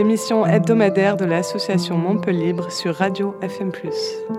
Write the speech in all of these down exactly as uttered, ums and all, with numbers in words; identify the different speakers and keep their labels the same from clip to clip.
Speaker 1: l'émission hebdomadaire de l'association Montpellibre sur Radio F M plus.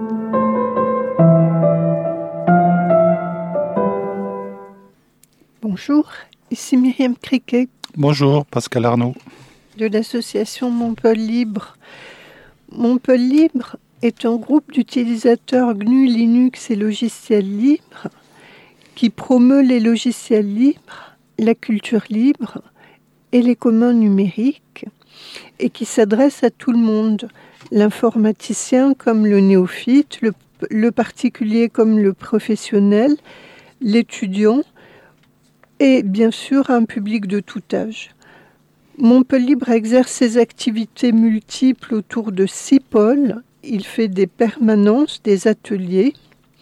Speaker 2: Bonjour, ici Myriam Criquet.
Speaker 3: Bonjour, Pascal Arnaud.
Speaker 2: De l'association Montpellibre. Montpellibre est un groupe d'utilisateurs G N U Linux et logiciels libres qui promeut les logiciels libres, la culture libre et les communs numériques et qui s'adresse à tout le monde, l'informaticien comme le néophyte, le, le particulier comme le professionnel, l'étudiant et bien sûr un public de tout âge. Montpellibre exerce ses activités multiples autour de six pôles. Il fait des permanences, des ateliers,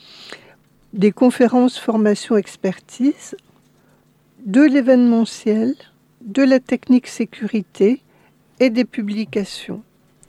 Speaker 2: des conférences formation expertise, de l'événementiel, de la technique sécurité et des publications.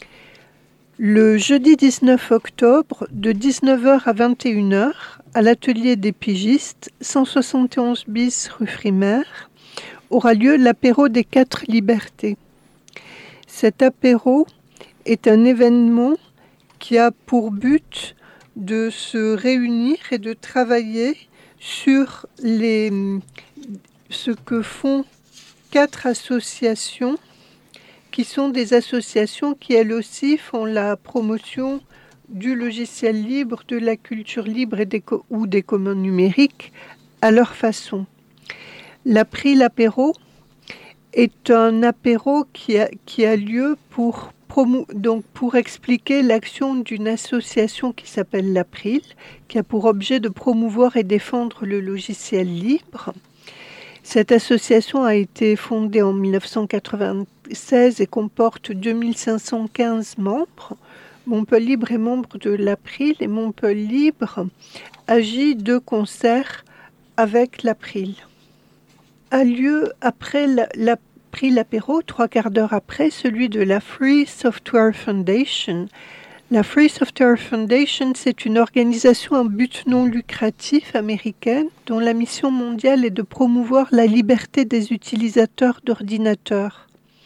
Speaker 2: Le jeudi dix-neuf octobre, de dix-neuf heures à vingt et une heures, à l'atelier des pigistes, cent soixante et onze bis rue Frimaire, aura lieu l'apéro des quatre libertés. Cet apéro est un événement qui a pour but de se réunir et de travailler sur les, ce que font quatre associations qui sont des associations qui elles aussi font la promotion du logiciel libre, de la culture libre et des co- ou des communs numériques à leur façon. L'April apéro est un apéro qui a, qui a lieu pour, promo, donc pour expliquer l'action d'une association qui s'appelle l'April, qui a pour objet de promouvoir et défendre le logiciel libre. Cette association a été fondée en dix-neuf cent quatre-vingt-seize et comporte deux mille cinq cent quinze membres. Montpellibre est membre de l'April et Montpellibre agit de concert avec l'April. A lieu après l'April apéro, trois quarts d'heure après, celui de la Free Software Foundation. La Free Software Foundation, c'est une organisation à but non lucratif américaine dont la mission mondiale est de promouvoir la liberté des utilisateurs d'ordinateurs.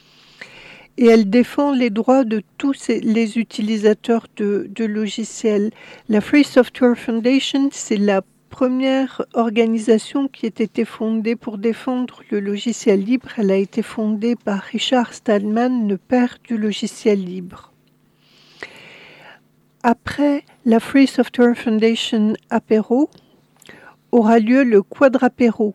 Speaker 2: Et elle défend les droits de tous les utilisateurs de, de logiciels. La Free Software Foundation, c'est la première organisation qui a été fondée pour défendre le logiciel libre. Elle a été fondée par Richard Stallman, le père du logiciel libre. Après la Free Software Foundation apéro, aura lieu le quadrapéro.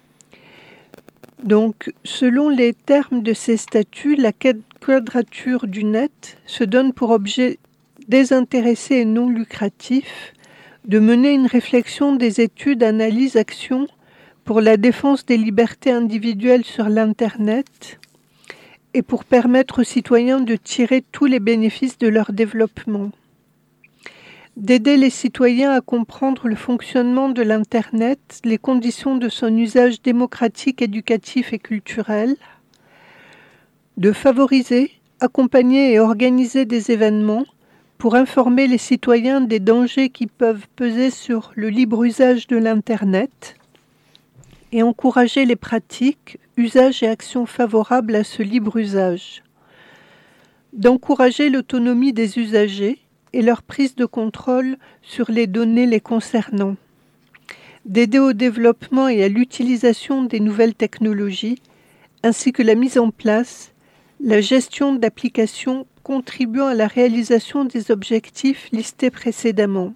Speaker 2: Donc, selon les termes de ces statuts, la quadrature du net se donne pour objet désintéressé et non lucratif de mener une réflexion des études, analyses, actions pour la défense des libertés individuelles sur l'Internet et pour permettre aux citoyens de tirer tous les bénéfices de leur développement. D'aider les citoyens à comprendre le fonctionnement de l'Internet, les conditions de son usage démocratique, éducatif et culturel, de favoriser, accompagner et organiser des événements pour informer les citoyens des dangers qui peuvent peser sur le libre usage de l'Internet et encourager les pratiques, usages et actions favorables à ce libre usage, d'encourager l'autonomie des usagers et leur prise de contrôle sur les données les concernant, d'aider au développement et à l'utilisation des nouvelles technologies, ainsi que la mise en place, la gestion d'applications contribuant à la réalisation des objectifs listés précédemment.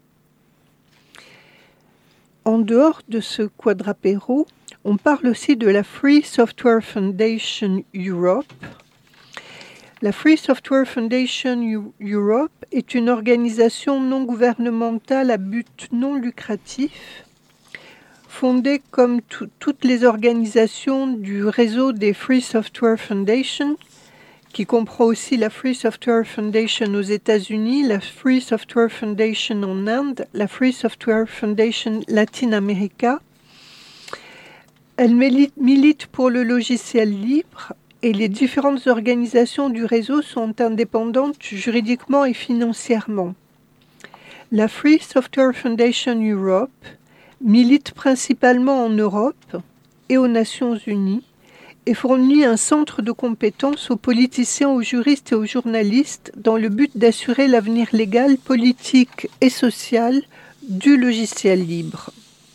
Speaker 2: En dehors de ce quadrapéro, on parle aussi de la Free Software Foundation Europe. La Free Software Foundation Europe est une organisation non gouvernementale à but non lucratif, fondée comme t- toutes les organisations du réseau des Free Software Foundation, qui comprend aussi la Free Software Foundation aux États-Unis, la Free Software Foundation en Inde, la Free Software Foundation Latin America. Elle milite pour le logiciel libre et les différentes organisations du réseau sont indépendantes juridiquement et financièrement. La Free Software Foundation Europe milite principalement en Europe et aux Nations Unies et fournit un centre de compétences aux politiciens, aux juristes et aux journalistes dans le but d'assurer l'avenir légal, politique et social du logiciel libre.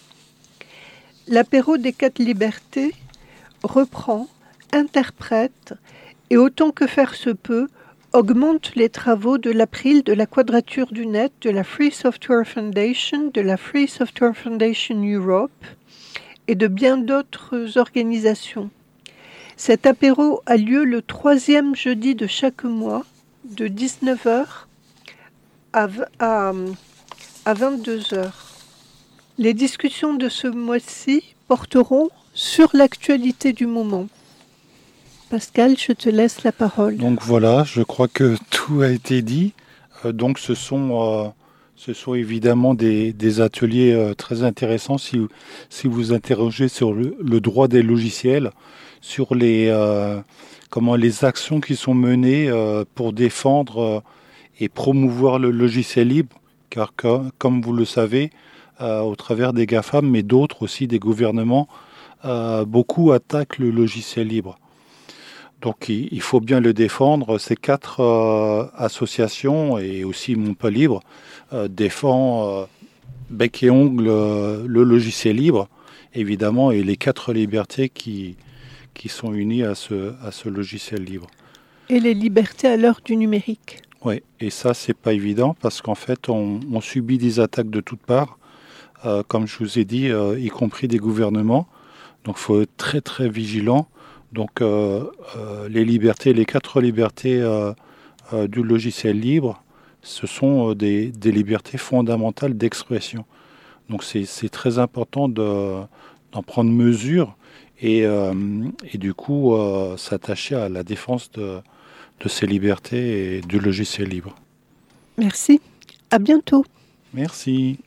Speaker 2: L'apéro des quatre libertés reprend, interprète et autant que faire se peut, augmente les travaux de l'April, de la Quadrature du Net, de la Free Software Foundation, de la Free Software Foundation Europe et de bien d'autres organisations. Cet apéro a lieu le troisième jeudi de chaque mois, de dix-neuf heures à, à, à vingt-deux heures. Les discussions de ce mois-ci porteront sur l'actualité du moment. Pascal, je te laisse la parole.
Speaker 3: Donc voilà, je crois que tout a été dit. Euh, donc ce sont, euh, ce sont évidemment des, des ateliers euh, très intéressants si, si vous interrogez sur le, le droit des logiciels, sur les, euh, comment, les actions qui sont menées euh, pour défendre euh, et promouvoir le logiciel libre, car que, comme vous le savez, euh, au travers des GAFAM, mais d'autres aussi, des gouvernements, euh, beaucoup attaquent le logiciel libre. Donc il faut bien le défendre. Ces quatre euh, associations et aussi Montpellibre euh, défend euh, bec et ongle euh, le logiciel libre, évidemment, et les quatre libertés qui, qui sont unies à ce, à ce logiciel libre.
Speaker 2: Et les libertés à l'heure du numérique.
Speaker 3: Oui, et ça, c'est pas évident parce qu'en fait, on, on subit des attaques de toutes parts, euh, comme je vous ai dit, euh, y compris des gouvernements. Donc il faut être très très vigilant. Donc euh, euh, les libertés, les quatre libertés euh, euh, du logiciel libre, ce sont euh, des, des libertés fondamentales d'expression. Donc c'est, c'est très important de, d'en prendre mesure et, euh, et du coup euh, s'attacher à la défense de, de ces libertés et du logiciel libre.
Speaker 2: Merci, à bientôt.
Speaker 3: Merci.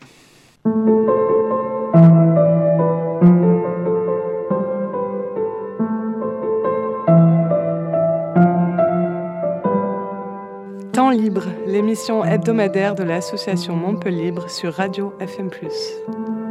Speaker 1: Temps libre, l'émission hebdomadaire de l'association Montpellibre sur Radio F M plus.